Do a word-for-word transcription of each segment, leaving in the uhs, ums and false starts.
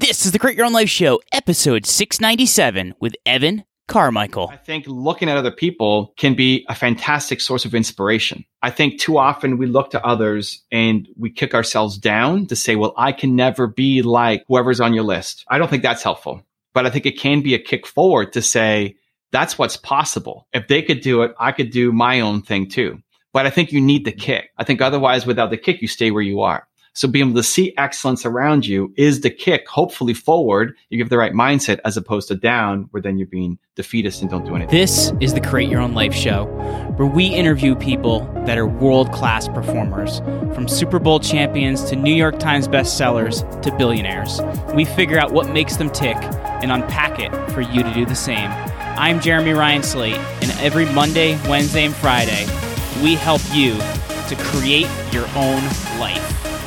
This is the Create Your Own Life Show, episode six ninety-seven with Evan Carmichael. I think looking at other people can be a fantastic source of inspiration. I think too often we look to others and we kick ourselves down to say, well, I can never be like whoever's on your list. I don't think that's helpful, but I think it can be a kick forward to say, that's what's possible. If they could do it, I could do my own thing too. But I think you need the kick. I think otherwise, without the kick, you stay where you are. So being able to see excellence around you is the kick, hopefully forward. You give the right mindset as opposed to down, where then you're being defeatist and don't do anything. This is the Create Your Own Life Show, where we interview people that are world-class performers, from Super Bowl champions to New York Times bestsellers to billionaires. We figure out what makes them tick and unpack it for you to do the same. I'm Jeremy Ryan Slate, and every Monday, Wednesday, and Friday, we help you to create your own life.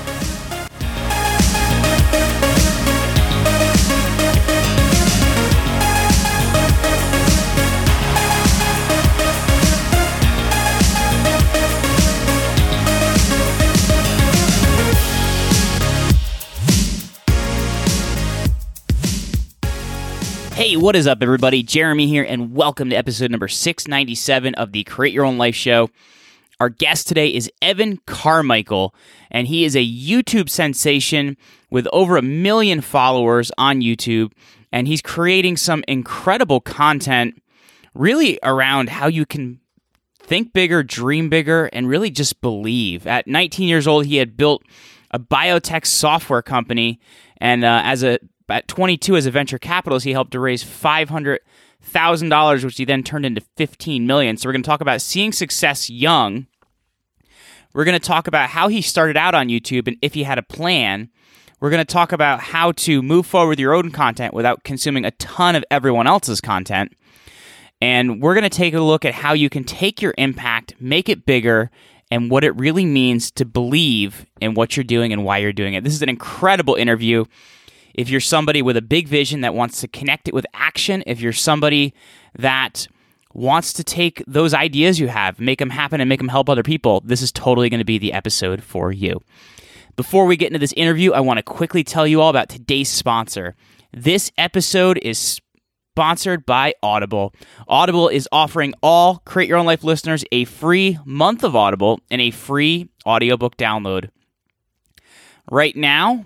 Hey, what is up, everybody? Jeremy here, and welcome to episode number six ninety-seven of the Create Your Own Life Show. Our guest today is Evan Carmichael, and he is a YouTube sensation with over a million followers on YouTube, and he's creating some incredible content really around how you can think bigger, dream bigger, and really just believe. At nineteen years old, he had built a biotech software company, and uh, as a At twenty-two, as a venture capitalist, he helped to raise five hundred thousand dollars, which he then turned into fifteen million dollars. So we're going to talk about seeing success young. We're going to talk about how he started out on YouTube and if he had a plan. We're going to talk about how to move forward with your own content without consuming a ton of everyone else's content. And we're going to take a look at how you can take your impact, make it bigger, and what it really means to believe in what you're doing and why you're doing it. This is an incredible interview. If you're somebody with a big vision that wants to connect it with action, if you're somebody that wants to take those ideas you have, make them happen and make them help other people, this is totally going to be the episode for you. Before we get into this interview, I want to quickly tell you all about today's sponsor. This episode is sponsored by Audible. Audible is offering all Create Your Own Life listeners a free month of Audible and a free audiobook download. Right now,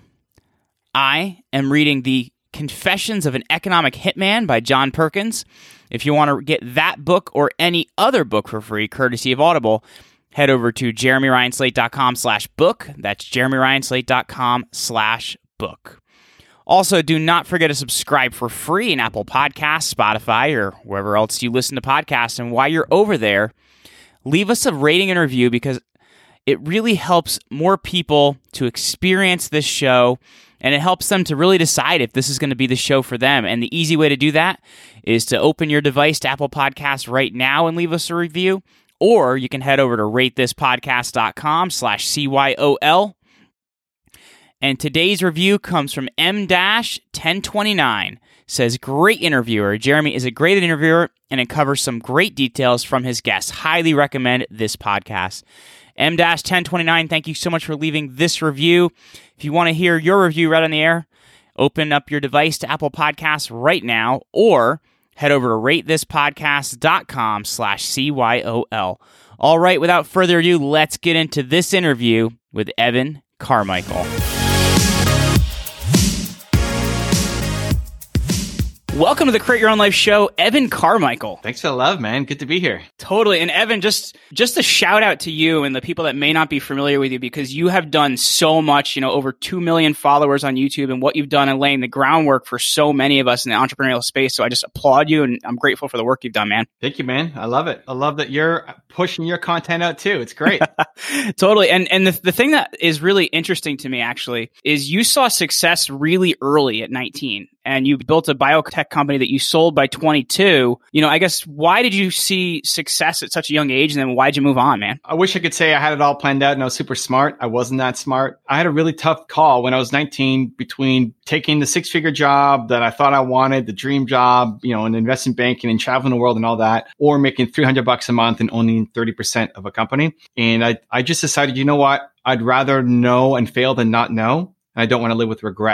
I am reading The Confessions of an Economic Hitman by John Perkins. If you want to get that book or any other book for free, courtesy of Audible, head over to jeremyryanslate.com slash book. That's jeremyryanslate.com slash book. Also, do not forget to subscribe for free in Apple Podcasts, Spotify, or wherever else you listen to podcasts. And while you're over there, leave us a rating and review because it really helps more people to experience this show, and it helps them to really decide if this is going to be the show for them. And the easy way to do that is to open your device to Apple Podcasts right now and leave us a review. Or you can head over to ratethispodcast.com slash CYOL. And today's review comes from M ten twenty-nine. Says, great interviewer. Jeremy is a great interviewer, and it covers some great details from his guests. Highly recommend this podcast. M ten twenty-nine, thank you so much for leaving this review. If you want to hear your review right on the air, open up your device to Apple Podcasts right now, or head over to ratethispodcast.com slash CYOL. All right, without further ado, let's get into this interview with Evan Carmichael. Welcome to the Create Your Own Life Show, Evan Carmichael. Thanks for the love, man. Good to be here. Totally. And Evan, just just a shout out to you and the people that may not be familiar with you, because you have done so much, you know, over two million followers on YouTube, and what you've done and laying the groundwork for so many of us in the entrepreneurial space. So I just applaud you, and I'm grateful for the work you've done, man. Thank you, man. I love it. I love that you're pushing your content out too. It's great. Totally. And and the, the thing that is really interesting to me, actually, is you saw success really early at nineteen. And you built a biotech company that you sold by twenty-two. You know, I guess, why did you see success at such a young age? And then why'd you move on, man? I wish I could say I had it all planned out and I was super smart. I wasn't that smart. I had a really tough call when I was nineteen between taking the six-figure job that I thought I wanted, the dream job, you know, in investment banking and traveling the world and all that, or making three hundred bucks a month and owning thirty percent of a company. And I, I just decided, you know what? I'd rather know and fail than not know. And I don't want to live with regret.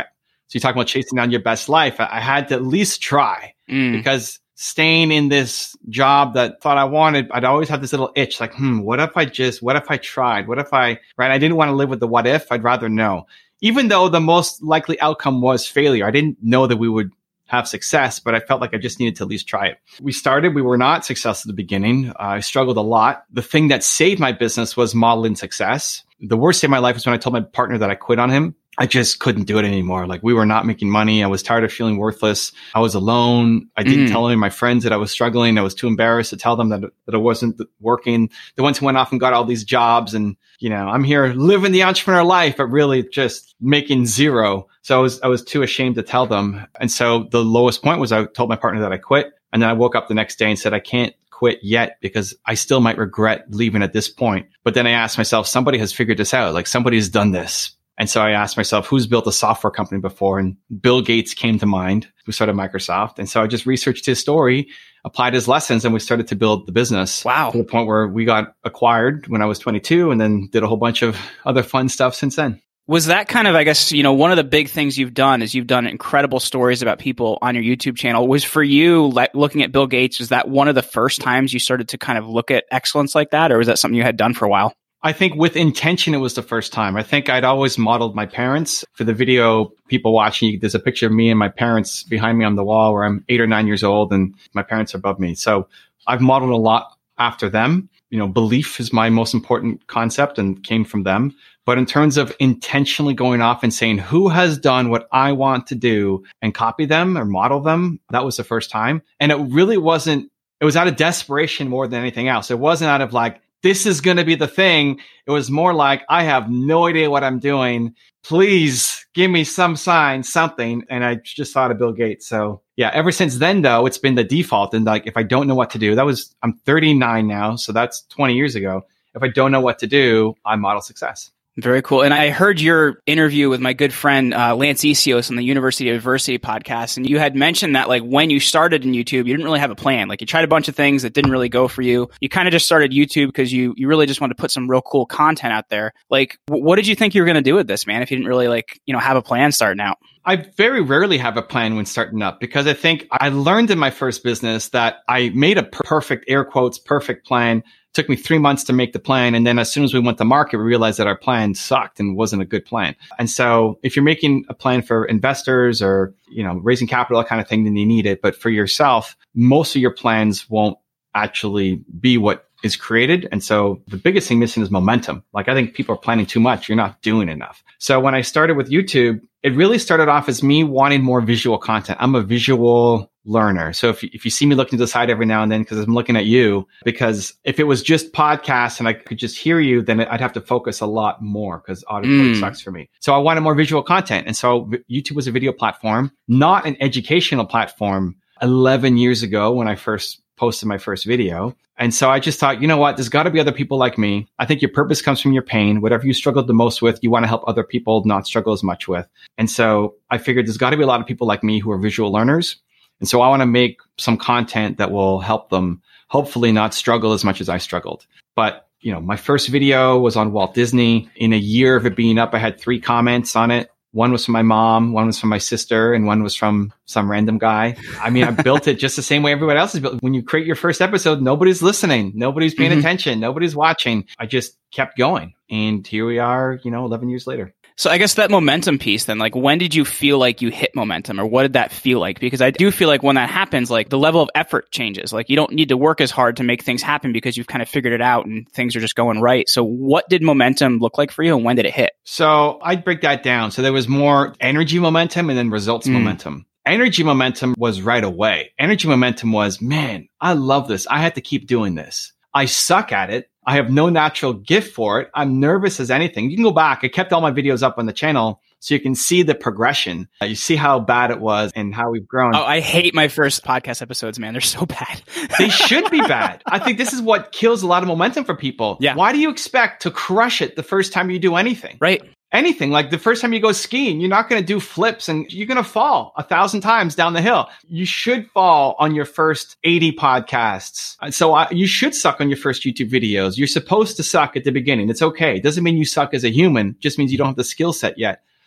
So you talk about chasing down your best life. I, I had to at least try Mm. because staying in this job that thought I wanted, I'd always have this little itch like, hmm, what if I just, what if I tried? What if I, right? I didn't want to live with the what if. I'd rather know. Even though the most likely outcome was failure, I didn't know that we would have success, but I felt like I just needed to at least try it. We started, we were not successful at the beginning. Uh, I struggled a lot. The thing that saved my business was modeling success. The worst day of my life was when I told my partner that I quit on him. I just couldn't do it anymore. Like we were not making money. I was tired of feeling worthless. I was alone. I didn't mm. tell any of my friends that I was struggling. I was too embarrassed to tell them that, that I wasn't working. The ones who went off and got all these jobs and, you know, I'm here living the entrepreneur life, but really just making zero. So I was, I was too ashamed to tell them. And so the lowest point was I told my partner that I quit. And then I woke up the next day and said, I can't quit yet because I still might regret leaving at this point. But then I asked myself, somebody has figured this out. Like somebody has done this. And so I asked myself, who's built a software company before? And Bill Gates came to mind, who started Microsoft. And so I just researched his story, applied his lessons, and we started to build the business. Wow. To the point where we got acquired when I was twenty-two and then did a whole bunch of other fun stuff since then. Was that kind of, I guess, you know, one of the big things you've done is you've done incredible stories about people on your YouTube channel. Was for you, like looking at Bill Gates, was that one of the first times you started to kind of look at excellence like that? Or was that something you had done for a while? I think with intention, it was the first time. I think I'd always modeled my parents. For the video, people watching, there's a picture of me and my parents behind me on the wall where I'm eight or nine years old and my parents are above me. So I've modeled a lot after them. You know, belief is my most important concept and came from them. But in terms of intentionally going off and saying, who has done what I want to do and copy them or model them, that was the first time. And it really wasn't, it was out of desperation more than anything else. It wasn't out of like, this is going to be the thing. It was more like, I have no idea what I'm doing. Please give me some sign, something. And I just thought of Bill Gates. So yeah, ever since then, though, it's been the default. And like, if I don't know what to do, that was, I'm thirty-nine now. So that's twenty years ago. If I don't know what to do, I model success. Very cool. And I heard your interview with my good friend, uh, Lance Esios on the University of Diversity podcast. And you had mentioned that like when you started in YouTube, you didn't really have a plan. Like you tried a bunch of things that didn't really go for you. You kind of just started YouTube because you, you really just wanted to put some real cool content out there. Like, w- what did you think you were going to do with this, man? If you didn't really like, you know, have a plan starting out? I very rarely have a plan when starting up because I think I learned in my first business that I made a perfect, air quotes, perfect plan. It took me three months to make the plan. And then as soon as we went to market, we realized that our plan sucked and wasn't a good plan. And so if you're making a plan for investors or, you know, raising capital, that kind of thing, then you need it. But for yourself, most of your plans won't actually be what is created. And so the biggest thing missing is momentum. Like I think people are planning too much. You're not doing enough. So when I started with YouTube, it really started off as me wanting more visual content. I'm a visual learner. So if, if you see me looking to the side every now and then, because I'm looking at you, because if it was just podcasts and I could just hear you, then I'd have to focus a lot more because audio mm. sucks for me. So I wanted more visual content. And so YouTube was a video platform, not an educational platform eleven years ago when I first posted my first video. And so I just thought, you know what, there's got to be other people like me. I think your purpose comes from your pain. Whatever you struggled the most with, you want to help other people not struggle as much with. And so I figured there's got to be a lot of people like me who are visual learners. And so I want to make some content that will help them hopefully not struggle as much as I struggled. But, you know, my first video was on Walt Disney. In a year of it being up, I had three comments on it. One was from my mom, one was from my sister, and one was from some random guy. I mean, I built it just the same way everybody else is built. When you create your first episode, nobody's listening. Nobody's paying mm-hmm. attention. Nobody's watching. I just kept going. And here we are, you know, eleven years later. So I guess that momentum piece then, like when did you feel like you hit momentum or what did that feel like? Because I do feel like when that happens, like the level of effort changes. Like you don't need to work as hard to make things happen because you've kind of figured it out and things are just going right. So what did momentum look like for you and when did it hit? So I'd break that down. So there was more energy momentum and then results mm. momentum. Energy momentum was right away. Energy momentum was, man, I love this. I had to keep doing this. I suck at it. I have no natural gift for it. I'm nervous as anything. You can go back. I kept all my videos up on the channel so you can see the progression. Uh, you see how bad it was and how we've grown. Oh, I hate my first podcast episodes, man. They're so bad. They should be bad. I think this is what kills a lot of momentum for people. Yeah. Why do you expect to crush it the first time you do anything? Right. Anything. Like the first time you go skiing, you're not going to do flips and you're going to fall a thousand times down the hill. You should fall on your first eighty podcasts. So I, you should suck on your first YouTube videos. You're supposed to suck at the beginning. It's okay. It doesn't mean you suck as a human. It just means you don't have the skill set yet.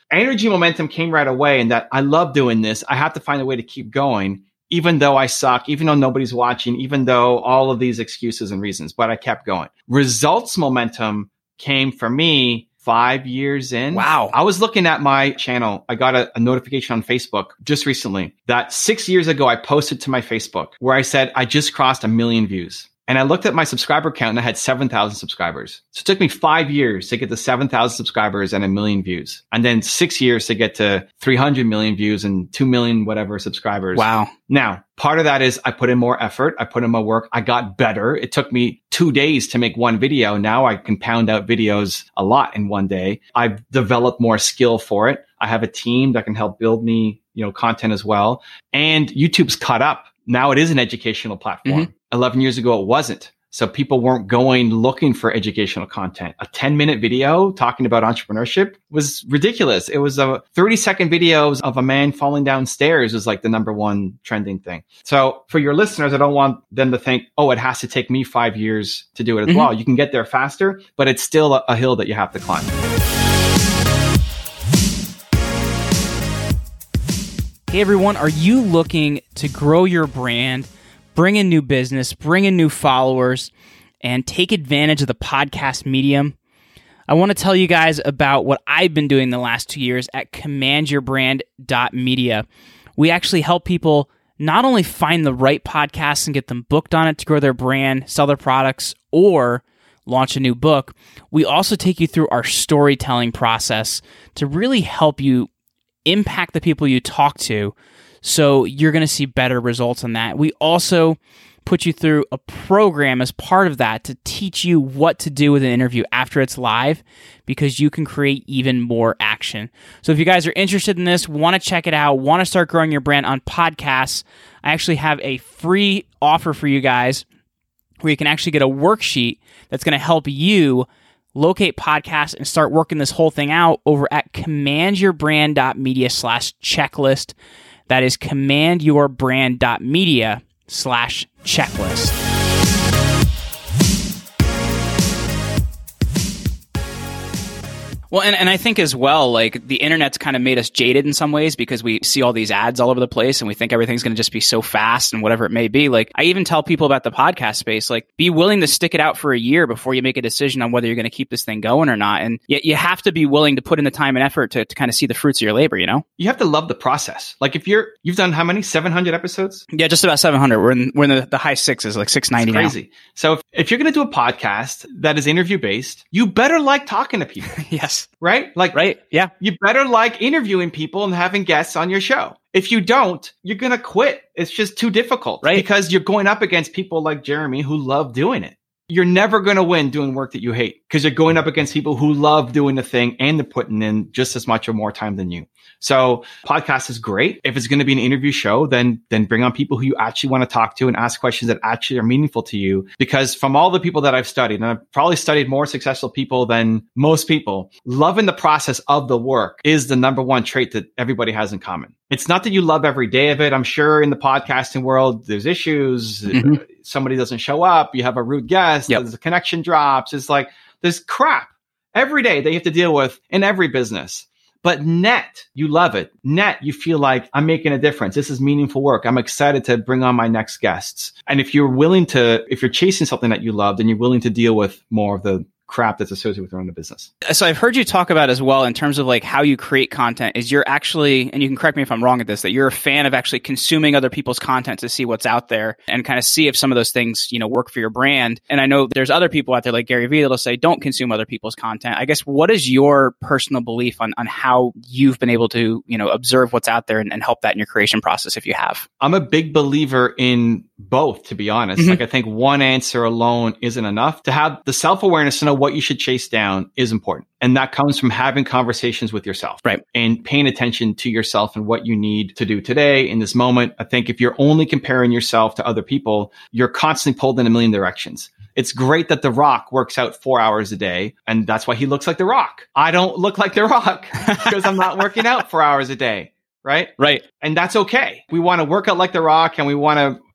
energy momentum came right away, and that I love doing this. I have to find a way to keep going, even though I suck, even though nobody's watching, even though all of these excuses and reasons, but I kept going. Results momentum came for me five years in. Wow. I was looking at my channel. I got a, a notification on Facebook just recently that six years ago, I posted to my Facebook where I said, I just crossed a million views. And I looked at my subscriber count and I had seven thousand subscribers. So it took me five years to get to seven thousand subscribers and a million views. And then six years to get to three hundred million views and two million whatever subscribers. Wow. Now, part of that is I put in more effort. I put in more work. I got better. It took me two days to make one video. Now I can pound out videos a lot in one day. I've developed more skill for it. I have a team that can help build me, you know, content as well. And YouTube's caught up. Now it is an educational platform. Mm-hmm. eleven years ago, it wasn't. So people weren't going looking for educational content. A ten minute video talking about entrepreneurship was ridiculous. It was a thirty second videos of a man falling down stairs was like the number one trending thing. So for your listeners, I don't want them to think, oh, it has to take me five years to do it as mm-hmm. well. You can get there faster, but it's still a, a hill that you have to climb. Hey everyone, are you looking to grow your brand, bring in new business, bring in new followers, and take advantage of the podcast medium? I want to tell you guys about what I've been doing the last two years at command your brand dot media. We actually help people not only find the right podcasts and get them booked on it to grow their brand, sell their products, or launch a new book. We also take you through our storytelling process to really help you impact the people you talk to, so you're going to see better results on that. We also put you through a program as part of that to teach you what to do with an interview after it's live, because you can create even more action. So if you guys are interested in this, want to check it out, want to start growing your brand on podcasts, I actually have a free offer for you guys where you can actually get a worksheet that's going to help you locate podcasts and start working this whole thing out over at command your brand dot media slash checklist. That is command your brand dot media slash checklist. Well, and, and I think as well, like the internet's kind of made us jaded in some ways because we see all these ads all over the place and we think everything's going to just be so fast and whatever it may be. Like I even tell people about the podcast space, like be willing to stick it out for a year before you make a decision on whether you're going to keep this thing going or not. And yet you have to be willing to put in the time and effort to, to kind of see the fruits of your labor, you know? You have to love the process. Like if you're, you've done how many? seven hundred episodes? Yeah, just about seven hundred. We're in, we're in the, the high sixes, like six ninety now. Crazy. So if, if you're going to do a podcast that is interview based, you better like talking to people. Yes. Right? Like, right. Yeah. You better like interviewing people and having guests on your show. If you don't, you're going to quit. It's just too difficult. Right. Because you're going up against people like Jeremy who love doing it. You're never going to win doing work that you hate because you're going up against people who love doing the thing and they're putting in just as much or more time than you. So podcast is great. If it's going to be an interview show, then, then bring on people who you actually want to talk to and ask questions that actually are meaningful to you. Because from all the people that I've studied, and I've probably studied more successful people than most people, loving the process of the work is the number one trait that everybody has in common. It's not that you love every day of it. I'm sure in the podcasting world, there's issues. Mm-hmm. Somebody doesn't show up. You have a rude guest. Yep. The connection drops. It's like there's crap every day that you have to deal with in every business. But net, you love it. Net, you feel like I'm making a difference. This is meaningful work. I'm excited to bring on my next guests. And if you're willing to, if you're chasing something that you love, then you're willing to deal with more of the crap that's associated with running a business. So I've heard you talk about as well in terms of like how you create content is you're actually, and you can correct me if I'm wrong at this, that you're a fan of actually consuming other people's content to see what's out there and kind of see if some of those things, you know, work for your brand. And I know there's other people out there like Gary Vee that'll say, don't consume other people's content. I guess what is your personal belief on, on how you've been able to, you know, observe what's out there and, and help that in your creation process if you have? I'm a big believer in both, to be honest. Mm-hmm. Like I think one answer alone isn't enough. To have the self-awareness to know what you should chase down is important. And that comes from having conversations with yourself. Right. And paying attention to yourself and what you need to do today in this moment. I think if you're only comparing yourself to other people, you're constantly pulled in a million directions. It's great that The Rock works out four hours a day, and that's why he looks like The Rock. I don't look like The Rock because I'm not working out four hours a day. Right? Right. And that's okay. We want to work out like The Rock and we want to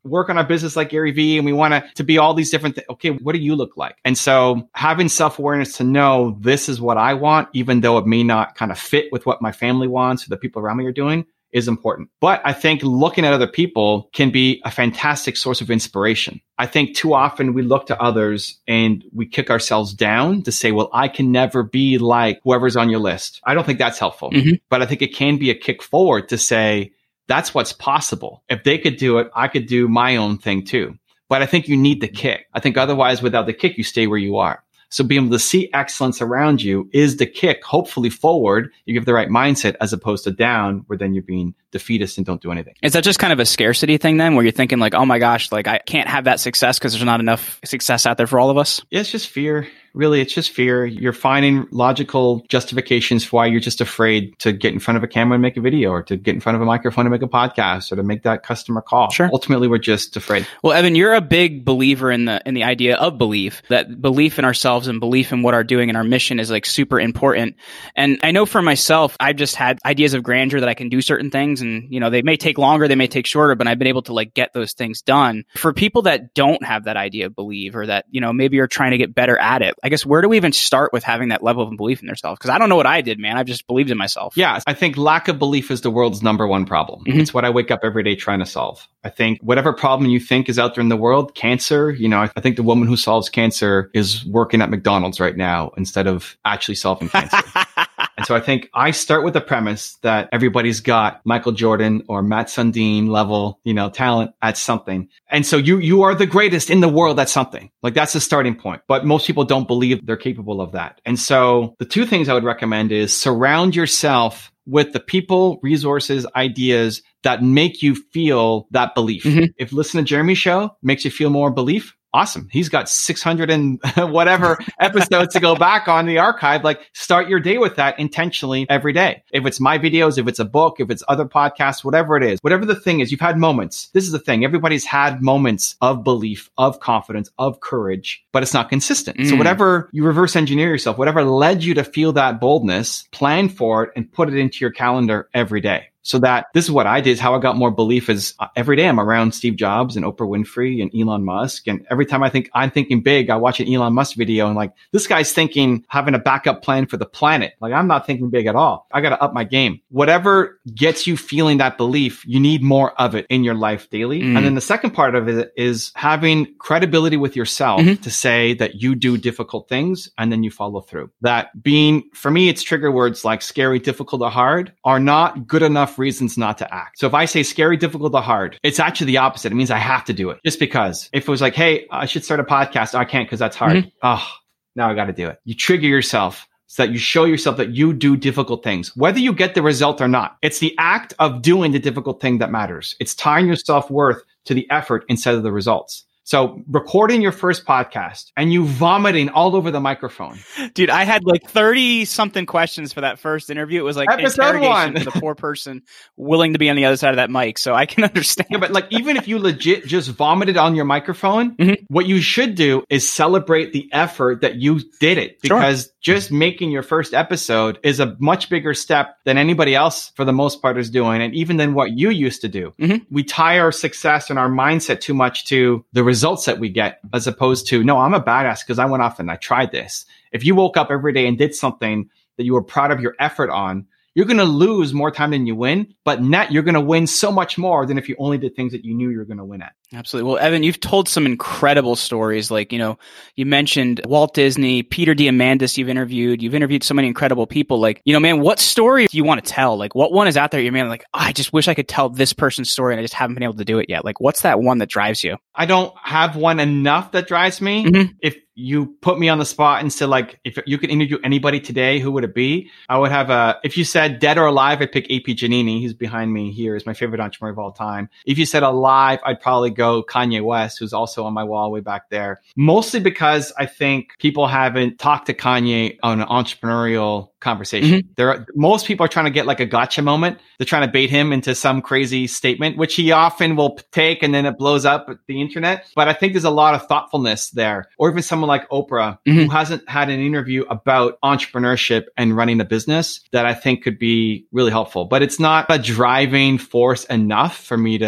work on our business like Gary Vee and we want to, to be all these different things. Okay, what do you look like? And so having self-awareness to know this is what I want, even though it may not kind of fit with what my family wants or the people around me are doing, is important. But I think looking at other people can be a fantastic source of inspiration. I think too often we look to others and we kick ourselves down to say, well, I can never be like whoever's on your list. I don't think that's helpful. Mm-hmm. But I think it can be a kick forward to say, that's what's possible. If they could do it, I could do my own thing too. But I think you need the kick. I think otherwise, without the kick, you stay where you are. So being able to see excellence around you is the kick, hopefully forward. You give the right mindset as opposed to down, where then you're being defeatist and don't do anything. Is that just kind of a scarcity thing then, where you're thinking like, oh my gosh, like I can't have that success because there's not enough success out there for all of us? Yeah, it's just fear. Really, it's just fear. You're finding logical justifications for why you're just afraid to get in front of a camera and make a video, or to get in front of a microphone and make a podcast, or to make that customer call. Sure. Ultimately, we're just afraid. Well, Evan, you're a big believer in the in the idea of belief, that belief in ourselves and belief in what our doing and our mission is like super important. And I know for myself, I've just had ideas of grandeur that I can do certain things, and you know, they may take longer, they may take shorter, but I've been able to like get those things done. For people that don't have that idea of belief, or that, you know, maybe are trying to get better at it, I guess where do we even start with having that level of belief in themselves? Because I don't know what I did, man. I've just believed in myself. Yeah, I think lack of belief is the world's number one problem. Mm-hmm. It's what I wake up every day trying to solve. I think whatever problem you think is out there in the world, cancer, you know, I think the woman who solves cancer is working at McDonald's right now instead of actually solving cancer. And so I think I start with the premise that everybody's got Michael Jordan or Matt Sundin level, you know, talent at something. And so you, you are the greatest in the world at something. Like that's the starting point. But most people don't believe they're capable of that. And so the two things I would recommend is surround yourself with the people, resources, ideas that make you feel that belief. Mm-hmm. If listening to Jeremy's show makes you feel more belief, awesome. He's got six hundred and whatever episodes to go back on the archive. Like start your day with that intentionally every day. If it's my videos, if it's a book, if it's other podcasts, whatever it is, whatever the thing is, you've had moments. This is the thing. Everybody's had moments of belief, of confidence, of courage, but it's not consistent. Mm. So whatever you reverse engineer yourself, whatever led you to feel that boldness, plan for it and put it into your calendar every day. So that this is what I did, is how I got more belief is uh, every day I'm around Steve Jobs and Oprah Winfrey and Elon Musk. And every time I think I'm thinking big, I watch an Elon Musk video and like, this guy's thinking having a backup plan for the planet. Like I'm not thinking big at all. I got to up my game. Whatever gets you feeling that belief, you need more of it in your life daily. Mm. And then the second part of it is having credibility with yourself mm-hmm. to say that you do difficult things and then you follow through. That being, for me, it's trigger words like scary, difficult, or hard are not good enough reasons not to act. So if I say scary, difficult, or hard, it's actually the opposite. It means I have to do it just because. If it was like, hey, I should start a podcast. Oh, I can't because that's hard. Mm-hmm. Oh, now I got to do it. You trigger yourself so that you show yourself that you do difficult things, whether you get the result or not. It's the act of doing the difficult thing that matters. It's tying your self-worth to the effort instead of the results. So recording your first podcast and you vomiting all over the microphone. Dude, I had like thirty something questions for that first interview. It was like episode one for the poor person willing to be on the other side of that mic. So I can understand. Yeah, but like even if you legit just vomited on your microphone, mm-hmm. what you should do is celebrate the effort that you did it, because sure. just making your first episode is a much bigger step than anybody else for the most part is doing. And even than what you used to do. Mm-hmm. We tie our success and our mindset too much to the results that we get, as opposed to, no, I'm a badass because I went off and I tried this. If you woke up every day and did something that you were proud of your effort on, you're going to lose more time than you win, but net, you're going to win so much more than if you only did things that you knew you were going to win at. Absolutely. Well, Evan, you've told some incredible stories. Like, you know, you mentioned Walt Disney, Peter Diamandis you've interviewed. You've interviewed so many incredible people. Like, you know, man, what story do you want to tell? Like, what one is out there you're man, like, oh, I just wish I could tell this person's story and I just haven't been able to do it yet. Like, what's that one that drives you? I don't have one enough that drives me. Mm-hmm. If you put me on the spot and said, like, if you could interview anybody today, who would it be? I would have a, if you said dead or alive, I'd pick A P Giannini. He's behind me here. He's my favorite entrepreneur of all time. If you said alive, I'd probably go Kanye West, who's also on my wall way back there. Mostly because I think people haven't talked to Kanye on an entrepreneurial conversation. Mm-hmm. There are, most people are trying to get like a gotcha moment. They're trying to bait him into some crazy statement, which he often will take and then it blows up the internet. But I think there's a lot of thoughtfulness there. Or even someone like Oprah, mm-hmm. who hasn't had an interview about entrepreneurship and running a business that I think could be really helpful. But it's not a driving force enough for me to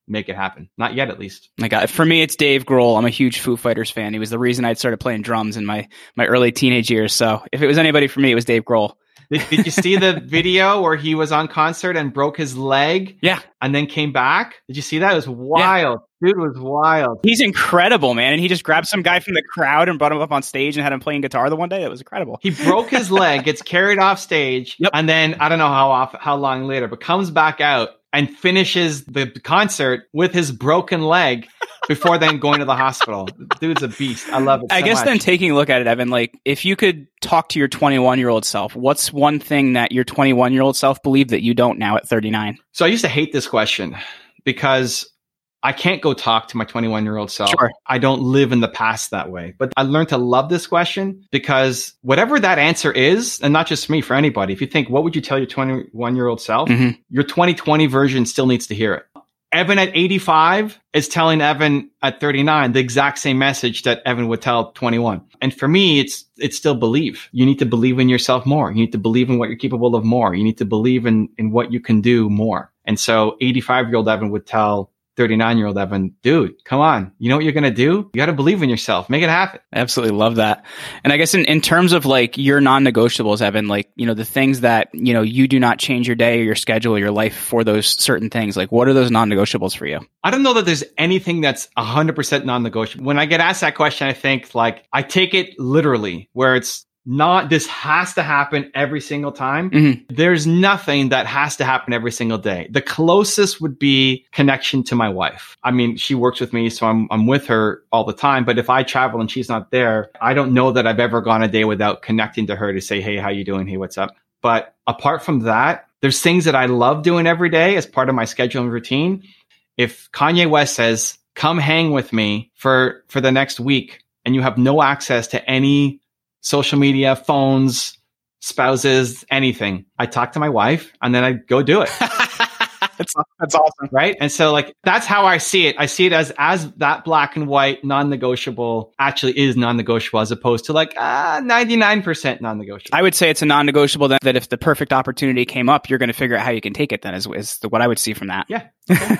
make it happen. Not yet, at least. My God, for me, it's Dave Grohl. I'm a huge Foo Fighters fan. He was the reason I'd started playing drums in my, my early teenage years. So if it was anybody for me, it was Dave Grohl. Did, did you see the video where he was on concert and broke his leg? Yeah. And then came back? Did you see that? It was wild. Yeah. Dude was wild. He's incredible, man. And he just grabbed some guy from the crowd and brought him up on stage and had him playing guitar the one day. It was incredible. He broke his leg, gets carried off stage, yep. and then I don't know how off, how long later, but comes back out and finishes the concert with his broken leg before then going to the hospital. Dude's a beast. I love it so I guess much. Then taking a look at it, Evan, like if you could talk to your twenty-one-year-old self, what's one thing that your twenty-one-year-old self believed that you don't now at thirty-nine? So I used to hate this question because I can't go talk to my twenty-one-year-old self. Sure. I don't live in the past that way. But I learned to love this question because whatever that answer is, and not just me, for anybody, if you think, what would you tell your twenty-one-year-old self? Mm-hmm. Your twenty twenty version still needs to hear it. Evan at eighty-five is telling Evan at thirty-nine the exact same message that Evan would tell twenty-one. And for me, it's it's still belief. You need to believe in yourself more. You need to believe in what you're capable of more. You need to believe in, in what you can do more. And so eighty-five-year-old Evan would tell thirty-nine-year-old Evan, dude, come on. You know what you're going to do? You got to believe in yourself. Make it happen. I absolutely love that. And I guess in, in terms of like your non-negotiables, Evan, like, you know, the things that, you know, you do not change your day or your schedule or your life for those certain things. Like, what are those non-negotiables for you? I don't know that there's anything that's one hundred percent non-negotiable. When I get asked that question, I think like I take it literally where it's not, this has to happen every single time. Mm-hmm. There's nothing that has to happen every single day. The closest would be connection to my wife. I mean, she works with me, so I'm I'm with her all the time. But if I travel and she's not there, I don't know that I've ever gone a day without connecting to her to say, hey, how you doing? Hey, what's up? But apart from that, there's things that I love doing every day as part of my schedule and routine. If Kanye West says, come hang with me for, for the next week, and you have no access to any social media, phones, spouses, anything, I talk to my wife and then I go do it. that's, that's awesome. Right. And so like, that's how I see it. I see it as, as that black and white non-negotiable actually is non-negotiable as opposed to like uh, ninety-nine percent non-negotiable. I would say it's a non-negotiable that, that if the perfect opportunity came up, you're going to figure out how you can take it then is, is what I would see from that. Yeah.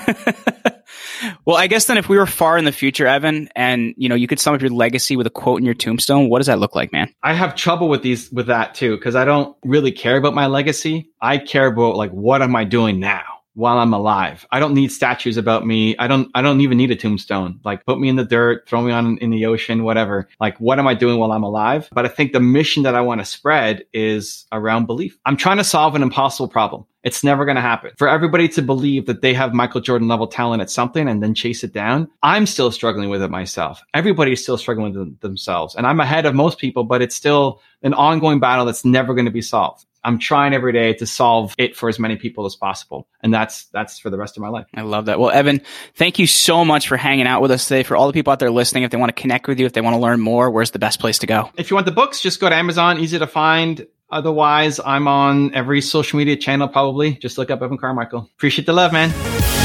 Well, I guess then if we were far in the future, Evan, and you know, you could sum up your legacy with a quote in your tombstone, what does that look like, man? I have trouble with these, with that too, because I don't really care about my legacy. I care about like, what am I doing now while I'm alive? I don't need statues about me. I don't, I don't even need a tombstone. Like put me in the dirt, throw me on in the ocean, whatever. Like, what am I doing while I'm alive? But I think the mission that I want to spread is around belief. I'm trying to solve an impossible problem. It's never going to happen. For everybody to believe that they have Michael Jordan level talent at something and then chase it down, I'm still struggling with it myself. Everybody's still struggling with it themselves. And I'm ahead of most people, but it's still an ongoing battle that's never going to be solved. I'm trying every day to solve it for as many people as possible. And that's that's for the rest of my life. I love that. Well, Evan, thank you so much for hanging out with us today. For all the people out there listening, if they want to connect with you, if they want to learn more, where's the best place to go? If you want the books, just go to Amazon. Easy to find. Otherwise, I'm on every social media channel, probably. Just look up Evan Carmichael. Appreciate the love, man.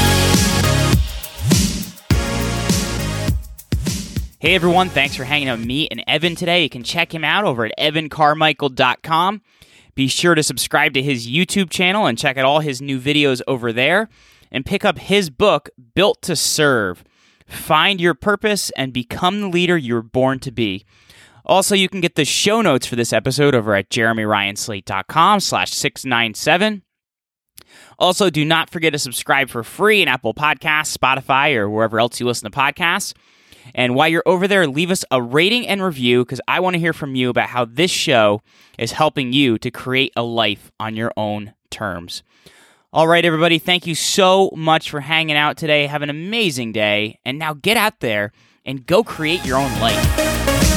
Hey, everyone. Thanks for hanging out with me and Evan today. You can check him out over at evan carmichael dot com. Be sure to subscribe to his YouTube channel and check out all his new videos over there. And pick up his book, Built to Serve. Find your purpose and become the leader you were born to be. Also, you can get the show notes for this episode over at jeremy ryan slate dot com slash six ninety-seven. Also, do not forget to subscribe for free in Apple Podcasts, Spotify, or wherever else you listen to podcasts. And while you're over there, leave us a rating and review because I want to hear from you about how this show is helping you to create a life on your own terms. All right, everybody, thank you so much for hanging out today. Have an amazing day. And now get out there and go create your own life.